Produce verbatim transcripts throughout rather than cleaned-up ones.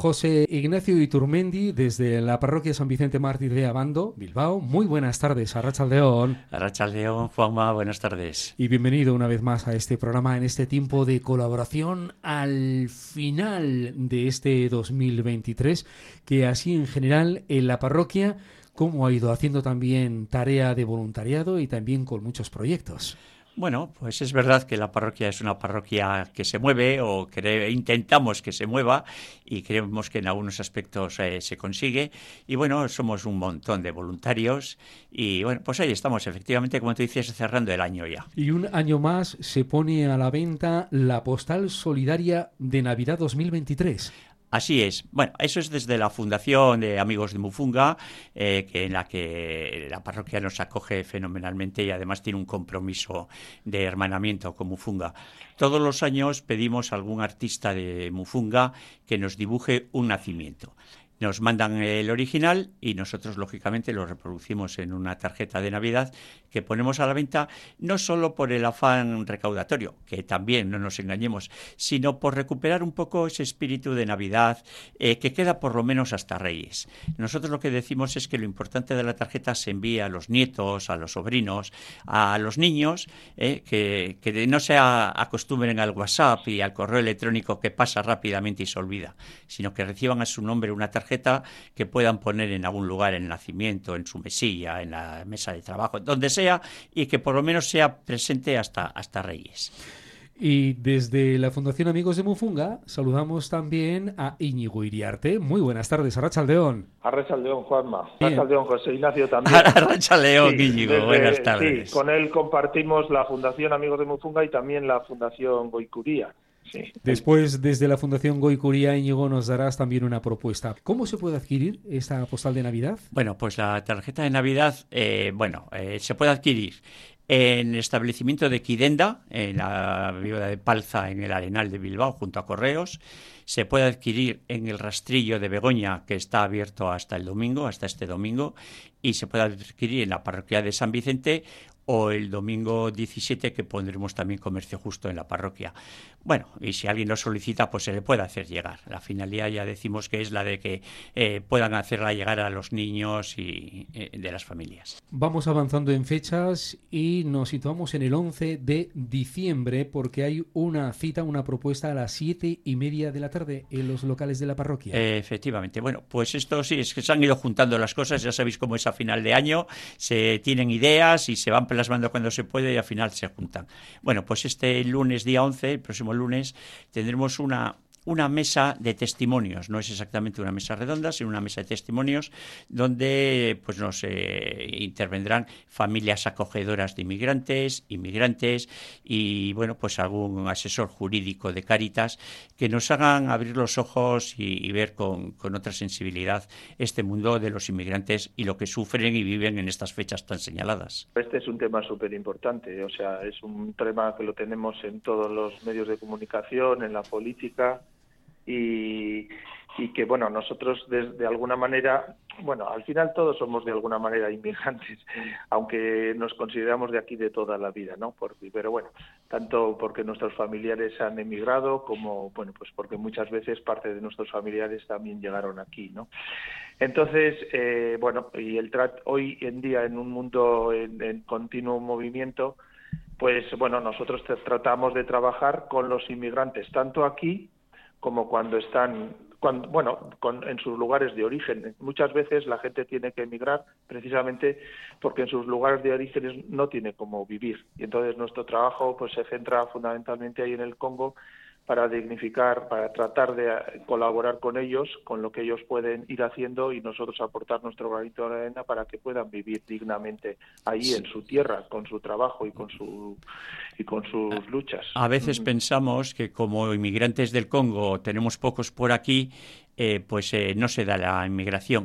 José Ignacio Iturmendi, desde la parroquia San Vicente Mártir de Abando, Bilbao. Muy buenas tardes, Arratsaldeon. Arratsaldeon, Juanma, buenas tardes. Y bienvenido una vez más a este programa, en este tiempo de colaboración al final de este dos mil veintitrés, que así en general en la parroquia, cómo ha ido haciendo también tarea de voluntariado y también con muchos proyectos. Bueno, pues es verdad que la parroquia es una parroquia que se mueve o que intentamos que se mueva y creemos que en algunos aspectos eh, se consigue. Y bueno, somos un montón de voluntarios y bueno, pues ahí estamos efectivamente, como tú dices, cerrando el año ya. Y un año más se pone a la venta la postal solidaria de Navidad dos mil veintitrés. Así es. Bueno, eso es desde la Fundación de Amigos de Mufunga, eh, que en la que la parroquia nos acoge fenomenalmente y además tiene un compromiso de hermanamiento con Mufunga. Todos los años pedimos a algún artista de Mufunga que nos dibuje un nacimiento. Nos mandan el original y nosotros, lógicamente, lo reproducimos en una tarjeta de Navidad que ponemos a la venta, no solo por el afán recaudatorio, que también, no nos engañemos, sino por recuperar un poco ese espíritu de Navidad eh, que queda por lo menos hasta Reyes. Nosotros lo que decimos es que lo importante de la tarjeta se envía a los nietos, a los sobrinos, a los niños, eh, que, que no se acostumbren al WhatsApp y al correo electrónico que pasa rápidamente y se olvida, sino que reciban a su nombre una tarjeta que puedan poner en algún lugar, en el nacimiento, en su mesilla, en la mesa de trabajo, donde sea, y que por lo menos sea presente hasta, hasta Reyes. Y desde la Fundación Amigos de Mufunga saludamos también a Íñigo Iriarte. Muy buenas tardes, Arratsaldeon. Arratsaldeon, Juanma. Arratsaldeon, José Ignacio también. Arratsaldeon, sí, Íñigo, desde, buenas tardes. Sí, con él compartimos la Fundación Amigos de Mufunga y también la Fundación Goicuría. Sí. Después, desde la Fundación Goicuría, Íñigo, nos darás también una propuesta. ¿Cómo se puede adquirir esta postal de Navidad? Bueno, pues la tarjeta de Navidad, eh, bueno, eh, se puede adquirir en el establecimiento de Quidenda, en la Viuda de Palza, en el Arenal de Bilbao, junto a Correos. Se puede adquirir en el Rastrillo de Begoña, que está abierto hasta el domingo, hasta este domingo, y se puede adquirir en la parroquia de San Vicente o el domingo diecisiete, que pondremos también comercio justo en la parroquia. Bueno, y si alguien lo solicita, pues se le puede hacer llegar. La finalidad ya decimos que es la de que eh, puedan hacerla llegar a los niños y eh, de las familias. Vamos avanzando en fechas y nos situamos en el once de diciembre porque hay una cita, una propuesta a las siete y media de la tarde en los locales de la parroquia. Eh, efectivamente. Bueno, pues esto sí, es que se han ido juntando las cosas. Ya sabéis cómo es a final de año. Se tienen ideas y se van plasmando cuando se puede y al final se juntan. Bueno, pues este lunes día once, el próximo lunes, tendremos una una mesa de testimonios. No es exactamente una mesa redonda, sino una mesa de testimonios donde pues nos eh, intervendrán familias acogedoras de inmigrantes, inmigrantes y bueno, pues algún asesor jurídico de Cáritas que nos hagan abrir los ojos y, y ver con, con otra sensibilidad este mundo de los inmigrantes y lo que sufren y viven en estas fechas tan señaladas. Este es un tema súper importante, o sea, es un tema que lo tenemos en todos los medios de comunicación, en la política. Y, y que, bueno, nosotros de, de alguna manera, bueno, al final todos somos de alguna manera inmigrantes, aunque nos consideramos de aquí de toda la vida, ¿no? Por, pero bueno, tanto porque nuestros familiares han emigrado como, bueno, pues porque muchas veces parte de nuestros familiares también llegaron aquí, ¿no? Entonces, eh, bueno, y el trat, hoy en día en un mundo en, en continuo movimiento, pues bueno, nosotros tratamos de trabajar con los inmigrantes, tanto aquí como cuando están, cuando, bueno, con, en sus lugares de origen. Muchas veces la gente tiene que emigrar precisamente porque en sus lugares de origen no tiene cómo vivir. Y entonces nuestro trabajo pues se centra fundamentalmente ahí en el Congo para dignificar, para tratar de colaborar con ellos, con lo que ellos pueden ir haciendo y nosotros aportar nuestro granito de arena para que puedan vivir dignamente ahí en su tierra, con su trabajo y con su y con sus luchas. A veces mm. pensamos que como inmigrantes del Congo tenemos pocos por aquí, eh, pues eh, no se da la inmigración.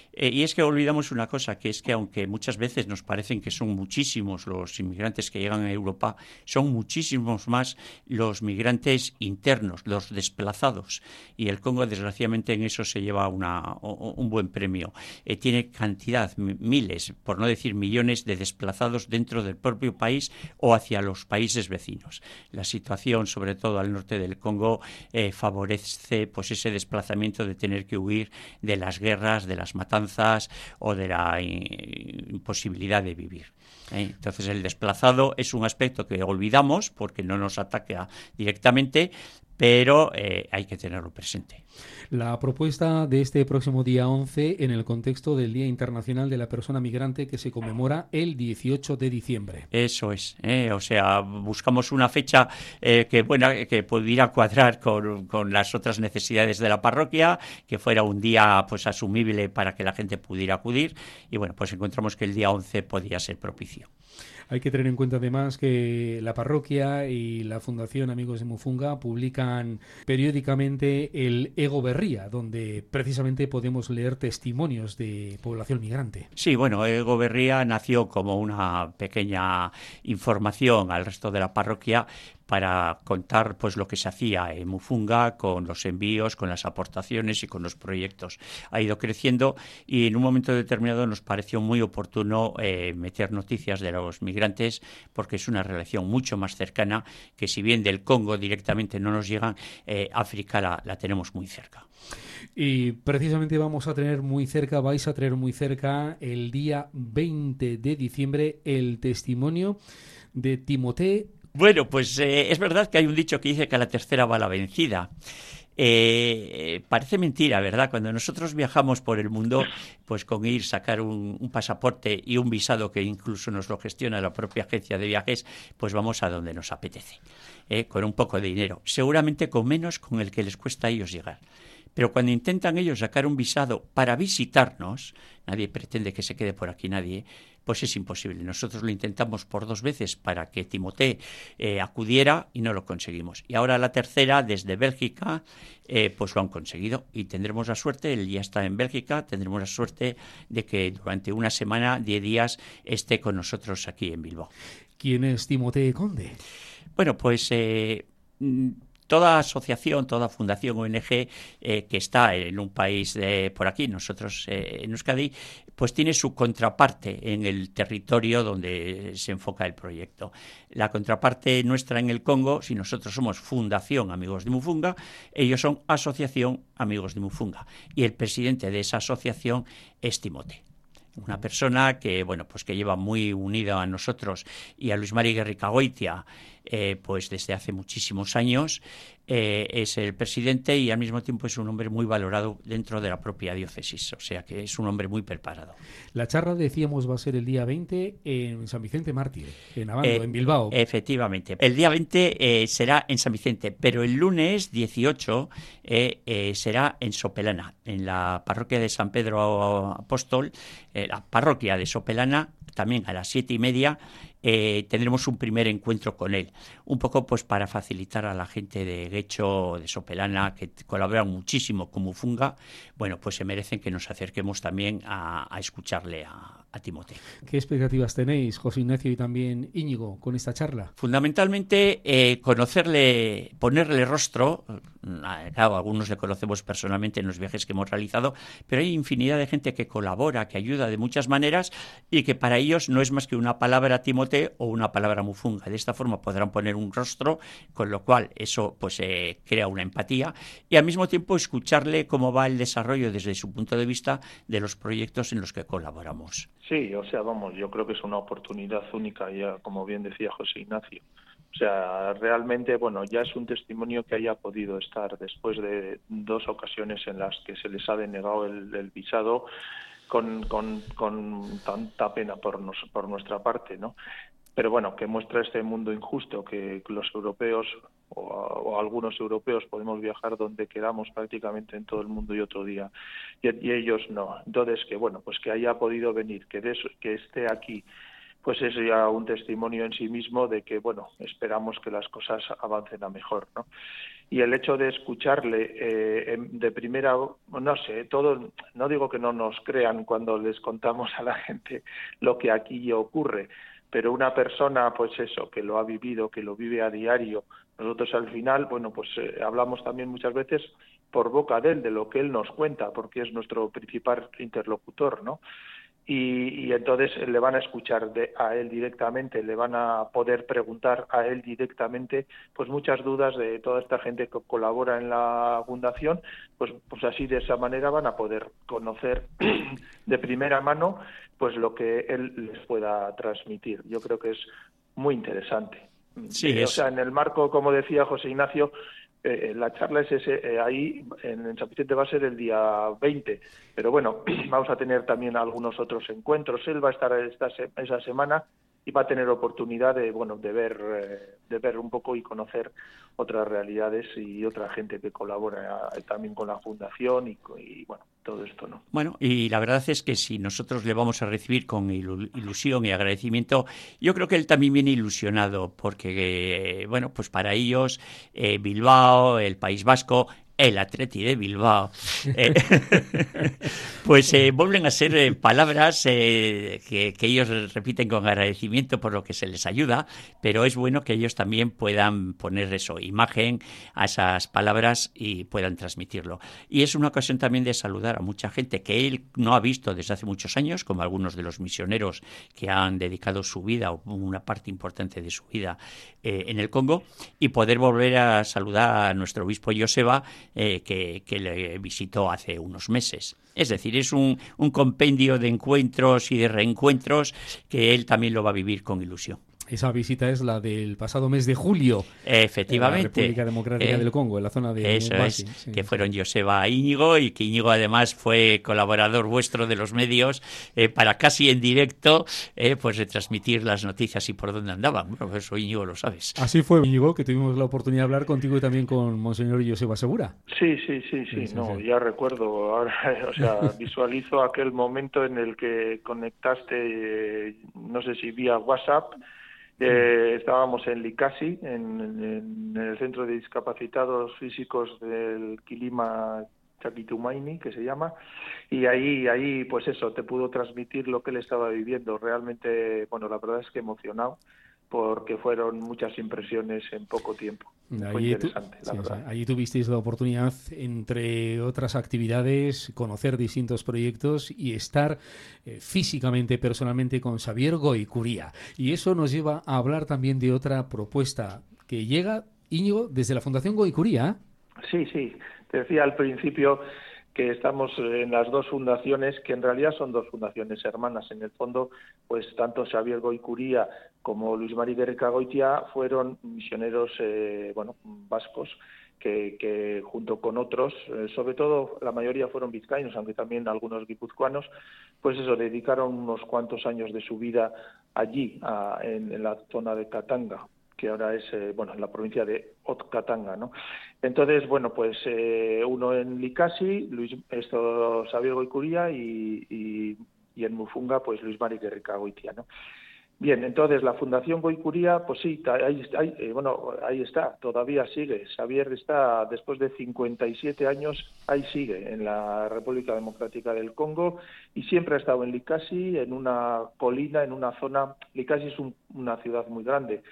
Eh, y es que olvidamos una cosa, que es que aunque muchas veces nos parecen que son muchísimos los inmigrantes que llegan a Europa, son muchísimos más los migrantes internos, los desplazados. Y el Congo, desgraciadamente, en eso se lleva una, un buen premio. Eh, tiene cantidad, miles, por no decir millones, de desplazados dentro del propio país o hacia los países vecinos. La situación, sobre todo al norte del Congo, eh, favorece pues ese desplazamiento de tener que huir de las guerras, de las matanzas o de la imposibilidad de vivir. ¿eh? Entonces el desplazado es un aspecto que olvidamos porque no nos ataca directamente, pero eh, hay que tenerlo presente. La propuesta de este próximo día once en el contexto del Día Internacional de la Persona Migrante que se conmemora el dieciocho de diciembre. Eso es, ¿eh? O sea, buscamos una fecha eh, que, bueno, que pudiera cuadrar con, con las otras necesidades de la parroquia, que fuera un día pues asumible para que la gente pudiera acudir y bueno, pues encontramos que el día once podía ser propicio. Hay que tener en cuenta además que la parroquia y la Fundación Amigos de Mufunga publican periódicamente el Ego Berría, donde precisamente podemos leer testimonios de población migrante. Sí, bueno, Ego Berría nació como una pequeña información al resto de la parroquia para contar pues lo que se hacía en Mufunga con los envíos, con las aportaciones y con los proyectos. Ha ido creciendo y en un momento determinado nos pareció muy oportuno eh, meter noticias de los migrantes porque es una relación mucho más cercana que si bien del Congo directamente no nos llegan, eh, África la, la tenemos muy cerca. Y precisamente vamos a tener muy cerca, vais a tener muy cerca el día veinte de diciembre el testimonio de Timothée. Bueno, pues eh, es verdad que hay un dicho que dice que a la tercera va la vencida. Eh, parece mentira, ¿verdad? Cuando nosotros viajamos por el mundo, pues con ir, sacar un, un pasaporte y un visado que incluso nos lo gestiona la propia agencia de viajes, pues vamos a donde nos apetece, ¿eh? Con un poco de dinero. Seguramente con menos con el que les cuesta a ellos llegar. Pero cuando intentan ellos sacar un visado para visitarnos, nadie pretende que se quede por aquí nadie, pues es imposible. Nosotros lo intentamos por dos veces para que Timothée eh, acudiera y no lo conseguimos. Y ahora la tercera, desde Bélgica, eh, pues lo han conseguido y tendremos la suerte, él ya está en Bélgica, tendremos la suerte de que durante una semana, diez días, esté con nosotros aquí en Bilbao. ¿Quién es Timothée Conde? Bueno, pues... Eh, Toda asociación, toda fundación O N G eh, que está en un país de, por aquí, nosotros eh, en Euskadi, pues tiene su contraparte en el territorio donde se enfoca el proyecto. La contraparte nuestra en el Congo, si nosotros somos Fundación Amigos de Mufunga, ellos son Asociación Amigos de Mufunga. Y el presidente de esa asociación es Timothée. Una persona que, bueno, pues que lleva muy unida a nosotros y a Luis Mari Gerrikagoitia, eh, pues desde hace muchísimos años, eh, es el presidente y al mismo tiempo es un hombre muy valorado dentro de la propia diócesis, o sea que es un hombre muy preparado. La charla, decíamos, va a ser el día veinte en San Vicente Mártir, en Abando, eh, en Bilbao. Efectivamente. El día veinte eh, será en San Vicente, pero el lunes dieciocho eh, eh, será en Sopelana, en la parroquia de San Pedro Apóstol, eh, la parroquia de Sopelana, también a las siete y media. Eh, tendremos un primer encuentro con él, un poco pues para facilitar a la gente de Guecho, de Sopelana, que colaboran muchísimo con Mufunga, bueno, pues se merecen que nos acerquemos también a, a escucharle a, a Timothée. ¿Qué expectativas tenéis, José Ignacio y también Íñigo, con esta charla? Fundamentalmente eh, conocerle, ponerle rostro. Claro, algunos le conocemos personalmente en los viajes que hemos realizado, pero hay infinidad de gente que colabora, que ayuda de muchas maneras y que para ellos no es más que una palabra Timothée o una palabra Mufunga. De esta forma podrán poner un rostro, con lo cual eso pues eh, crea una empatía y al mismo tiempo escucharle cómo va el desarrollo desde su punto de vista de los proyectos en los que colaboramos. Sí, o sea, vamos, yo creo que es una oportunidad única, ya como bien decía José Ignacio. O sea, realmente, bueno, ya es un testimonio que haya podido estar después de dos ocasiones en las que se les ha denegado el, el visado con, con, con tanta pena por, nos, por nuestra parte, ¿no? Pero bueno, que muestra este mundo injusto, que los europeos o, o algunos europeos podemos viajar donde queramos prácticamente en todo el mundo y otro día, y, y ellos no. Entonces, que bueno, pues que haya podido venir, que, de, que esté aquí, pues es ya un testimonio en sí mismo de que, bueno, esperamos que las cosas avancen a mejor, ¿no? y el hecho de escucharle eh, de primera, no sé, todo, no digo que no nos crean cuando les contamos a la gente lo que aquí ocurre, pero una persona, pues eso, que lo ha vivido, que lo vive a diario, nosotros al final, bueno, pues eh, hablamos también muchas veces por boca de él, de lo que él nos cuenta, porque es nuestro principal interlocutor, ¿no? Y, y entonces le van a escuchar de, a él directamente, le van a poder preguntar a él directamente pues muchas dudas de toda esta gente que colabora en la fundación, pues, pues así de esa manera van a poder conocer de primera mano pues lo que él les pueda transmitir. Yo creo que es muy interesante. Sí, eh, es... O sea, en el marco, como decía José Ignacio, Eh, la charla es ese, eh, ahí en, en San Vicente va a ser el día veinte, pero bueno, vamos a tener también algunos otros encuentros. Él va a estar esta, esa semana y va a tener oportunidad de, bueno, de ver, eh, de ver un poco y conocer otras realidades y otra gente que colabora eh, también con la fundación y, y bueno, todo esto, ¿no? Bueno, y la verdad es que si nosotros le vamos a recibir con ilusión y agradecimiento, yo creo que él también viene ilusionado, porque, eh, bueno, pues para ellos eh, Bilbao, el País Vasco, el Atleti de Bilbao, eh, pues eh, vuelven a ser eh, palabras eh, que, que ellos repiten con agradecimiento por lo que se les ayuda, pero es bueno que ellos también puedan poner eso, imagen a esas palabras y puedan transmitirlo. Y es una ocasión también de saludar a mucha gente que él no ha visto desde hace muchos años, como algunos de los misioneros que han dedicado su vida o una parte importante de su vida eh, en el Congo, y poder volver a saludar a nuestro obispo Joseba, Eh, que, que le visitó hace unos meses. Es decir, es un, un compendio de encuentros y de reencuentros que él también lo va a vivir con ilusión. Esa visita es la del pasado mes de julio. Efectivamente. En la República Democrática eh, del Congo, en la zona de Eso Lubumbashi. es, Sí, que sí. fueron Joseba e Íñigo, y que Íñigo además fue colaborador vuestro de los medios eh, para casi en directo eh, pues retransmitir las noticias y por dónde andaban. Bueno, eso Íñigo lo sabes. Así fue, Íñigo, que tuvimos la oportunidad de hablar contigo y también con Monseñor Joseba Segura. Sí, sí, sí, sí, Sí, sí, no, sí. ya recuerdo, ahora, o sea, visualizo aquel momento en el que conectaste, eh, no sé si vía WhatsApp, eh, estábamos en Likasi, en, en, en el Centro de Discapacitados Físicos del Quilima Chakitumaini, que se llama, y ahí, ahí, pues eso, te pudo transmitir lo que él estaba viviendo. Realmente, bueno, la verdad es que emocionado, porque fueron muchas impresiones en poco tiempo. Fue Allí, tu, interesante, la sí, verdad. sí, allí tuvisteis la oportunidad, entre otras actividades, conocer distintos proyectos y estar eh, físicamente, personalmente con Xavier Goicuría. Y eso nos lleva a hablar también de otra propuesta que llega, Íñigo, desde la Fundación Goicuría. Sí, sí. Te decía al principio que estamos en las dos fundaciones, que en realidad son dos fundaciones hermanas. En el fondo, pues tanto Xavier Goicuría como Luis Mari Gerrikagoitia fueron misioneros, eh, bueno, vascos, que, que junto con otros, eh, sobre todo la mayoría fueron vizcaínos, aunque también algunos guipuzcoanos, pues eso, dedicaron unos cuantos años de su vida allí, a, en, en la zona de Katanga, que ahora es, eh, bueno, en la provincia de Haut-Katanga, ¿no? Entonces, bueno, pues eh, uno en Likasi, Luis, esto, Xavier Goicuría, y, y, y en Mufunga, pues Luis Mari Gerrikagoitia, ¿no? Bien, entonces la Fundación Goicuría, pues sí, ahí, ahí, eh, bueno, ahí está, todavía sigue. Xavier está, después de cincuenta y siete años, ahí sigue, en la República Democrática del Congo, y siempre ha estado en Likasi, en una colina, en una zona. Likasi es un, una ciudad muy grande,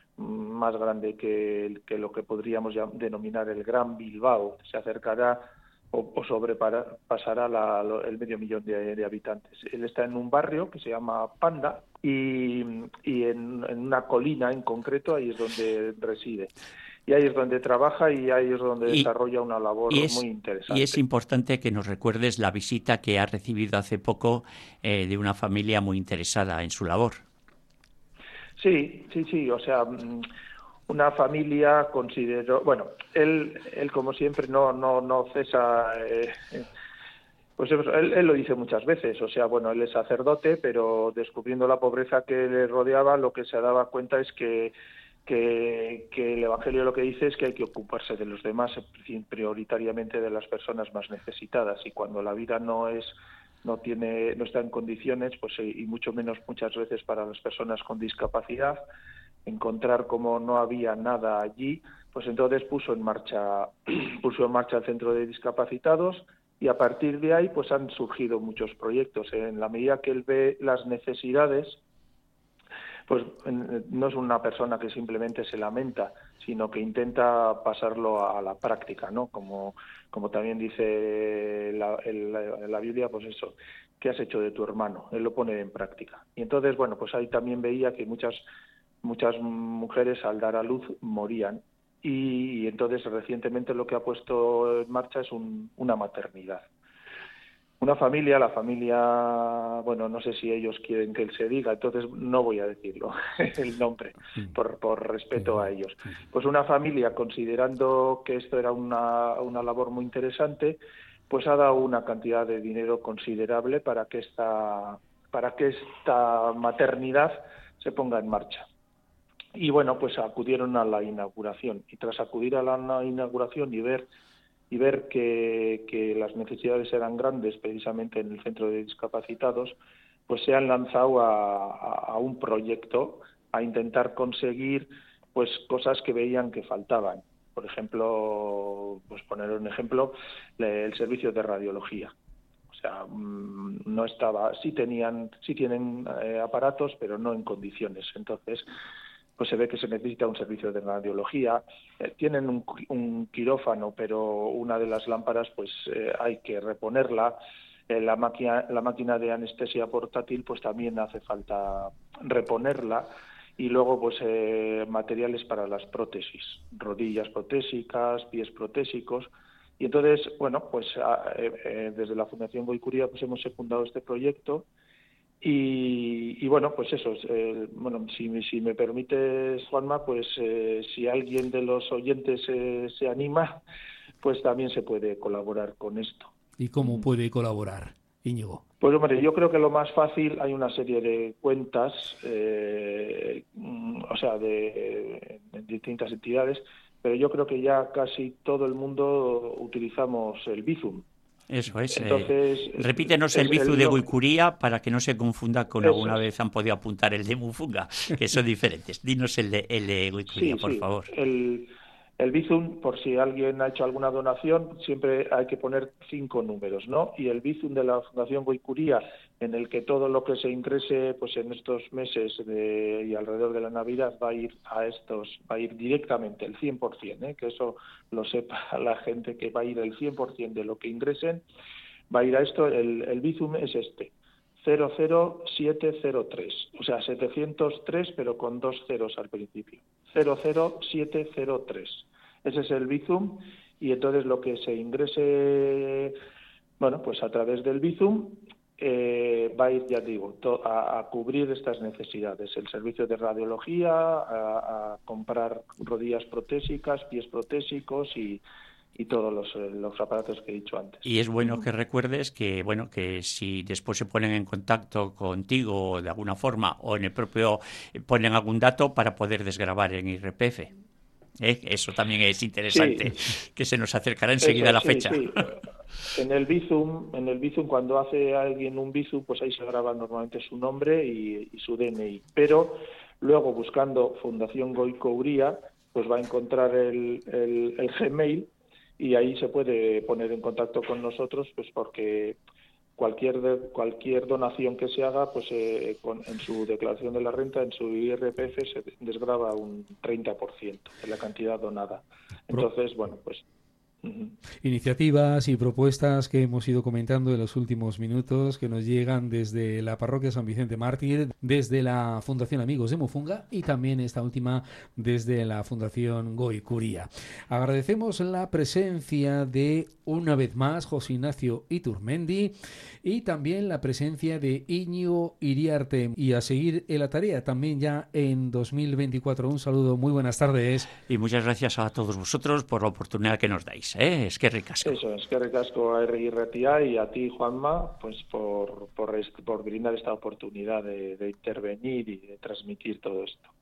más grande que, que lo que podríamos ya denominar el Gran Bilbao. Se acercará o, o sobrepasará la, lo, el medio millón de, de habitantes. Él está en un barrio que se llama Panda y, y en, en una colina en concreto, ahí es donde reside. Y ahí es donde trabaja y ahí es donde Y, desarrolla una labor y es, muy interesante. Y es importante que nos recuerdes la visita que ha recibido hace poco eh, de una familia muy interesada en su labor. Sí, sí, sí, o sea, una familia consideró, bueno, él, él como siempre no, no, no cesa, eh, pues él, él lo dice muchas veces, o sea, bueno, él es sacerdote, pero descubriendo la pobreza que le rodeaba, lo que se daba cuenta es que Que, que el Evangelio lo que dice es que hay que ocuparse de los demás, prioritariamente de las personas más necesitadas, y cuando la vida no es no tiene no está en condiciones, pues y mucho menos muchas veces para las personas con discapacidad, encontrar como no había nada allí, pues entonces puso en marcha, puso en marcha el centro de discapacitados y a partir de ahí pues han surgido muchos proyectos. En la medida que él ve las necesidades, pues no es una persona que simplemente se lamenta, sino que intenta pasarlo a la práctica, ¿no? Como, como también dice la, el, la Biblia, pues eso, ¿qué has hecho de tu hermano? Él lo pone en práctica. Y entonces, bueno, pues ahí también veía que muchas, muchas mujeres al dar a luz morían. Y, y entonces recientemente lo que ha puesto en marcha es un, una maternidad. Una familia, la familia, bueno, no sé si ellos quieren que él se diga, entonces no voy a decirlo, el nombre, por, por respeto a ellos. Pues una familia, considerando que esto era una, una labor muy interesante, pues ha dado una cantidad de dinero considerable para que esta, para que esta maternidad se ponga en marcha. Y bueno, pues acudieron a la inauguración, y tras acudir a la inauguración y ver y ver que, que las necesidades eran grandes precisamente en el centro de discapacitados, pues se han lanzado a, a, a un proyecto a intentar conseguir pues cosas que veían que faltaban. Por ejemplo, pues poner un ejemplo, el servicio de radiología. O sea, no estaba, sí tenían, sí tienen eh, aparatos, pero no en condiciones. Entonces, pues se ve que se necesita un servicio de radiología. Eh, tienen un, un quirófano, pero una de las lámparas pues eh, hay que reponerla. Eh, la máquina, la máquina de anestesia portátil pues también hace falta reponerla. Y luego pues eh, materiales para las prótesis, rodillas protésicas, pies protésicos. Y entonces, bueno, pues eh, eh, desde la Fundación Goicuría pues hemos secundado este proyecto. Y, y bueno, pues eso, eh, bueno, si, si me permites, Juanma, pues eh, si alguien de los oyentes eh, se anima, pues también se puede colaborar con esto. ¿Y cómo puede colaborar, Íñigo? Pues hombre, yo creo que lo más fácil, hay una serie de cuentas, eh, o sea, de, de distintas entidades, pero yo creo que ya casi todo el mundo utilizamos el Bizum. Eso es. Entonces, eh, repítenos es, el Bizum el, de Goicuría para que no se confunda con eso alguna es. vez han podido apuntar el de Mufunga, que son diferentes. Dinos el de, el de Goicuría, sí, por sí. favor. El, el Bizum, por si alguien ha hecho alguna donación, siempre hay que poner cinco números, ¿no? Y el Bizum de la Fundación Goicuría, en el que todo lo que se ingrese pues en estos meses de, y alrededor de la Navidad va a ir a estos, va a ir directamente el cien por ciento, ¿eh? Que eso lo sepa la gente, que va a ir el cien por ciento de lo que ingresen, va a ir a esto. El, el Bizum es este, cero cero siete cero tres, o sea, setecientos tres pero con dos ceros al principio, cero cero siete cero tres. Ese es el Bizum, y entonces lo que se ingrese, bueno, pues a través del Bizum eh, va a ir, ya digo, to, a, a cubrir estas necesidades, el servicio de radiología, a, a comprar rodillas protésicas, pies protésicos y y todos los, los aparatos que he dicho antes. Y es bueno que recuerdes que, bueno, que si después se ponen en contacto contigo de alguna forma o en el propio ponen algún dato para poder desgravar en I R P F. ¿Eh? Eso también es interesante, sí. Que se nos acercará enseguida Eso, la sí, fecha. Sí. En el Bizum, en el Bizum, cuando hace alguien un Bizum, pues ahí se graba normalmente su nombre y, y su D N I. Pero luego, buscando Fundación Goicuría, pues va a encontrar el, el, el Gmail, y ahí se puede poner en contacto con nosotros, pues porque cualquier de, cualquier donación que se haga, pues eh, con, en su declaración de la renta, en su I R P F, se desgrava un treinta por ciento de la cantidad donada. Entonces, bueno, pues... Uh-huh. Iniciativas y propuestas que hemos ido comentando en los últimos minutos, que nos llegan desde la Parroquia San Vicente Mártir, desde la Fundación Amigos de Mufunga y también esta última desde la Fundación Goicuría. Agradecemos la presencia de, una vez más, José Ignacio Iturmendi y también la presencia de Íñigo Iriarte, y a seguir en la tarea también ya en dos mil veinticuatro. Un saludo, muy buenas tardes. Y muchas gracias a todos vosotros por la oportunidad que nos dais. ¿Eh? Es que ricasco. Eso, es que ricasco a R I R T A y a ti, Juanma, pues por, por, por brindar esta oportunidad de, de intervenir y de transmitir todo esto.